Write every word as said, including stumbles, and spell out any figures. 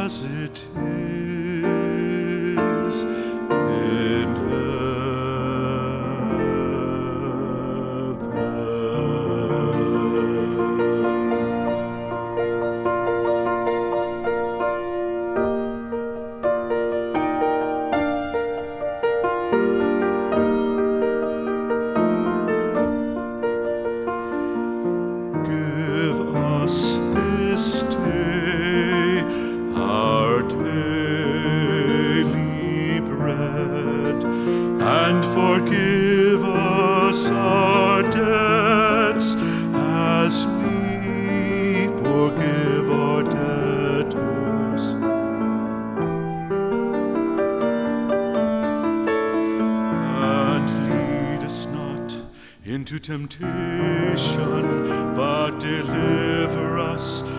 as it is in Give us this day our daily bread, and forgive us our debts as we forgive our debtors. And lead us not into temptation, but deliver us